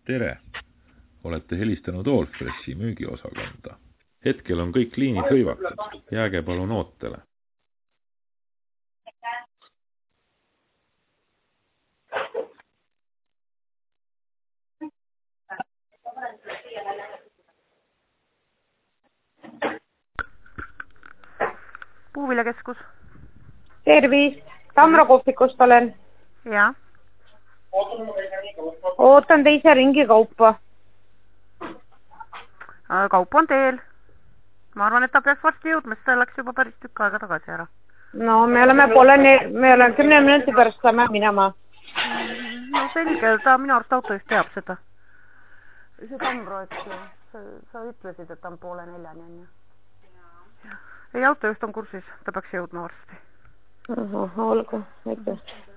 Tere! Olete helistanud Allfressi müügiosakonda. Hetkel on kõik liinid hõivatud. Jääge palun ootele. Puuviljakeskus. Tervist! Tamro kohvikust olen. Ja. Ootan teise ringi kaupa. Kaup on teel. Ma arvan, et ta peaks varsti jõudma, sest ta läks juba päris tükk aega tagasi ära. No, me oleme 10 minuti pärast saame minema. No selge, ta minu arust autojuht teab seda. See Tamro, eks ju. Sa ütlesid, et ta on 3:30 on ju. Ei, autojuht on kursis. Ta peaks jõudma varsti. Olgu, aitäh.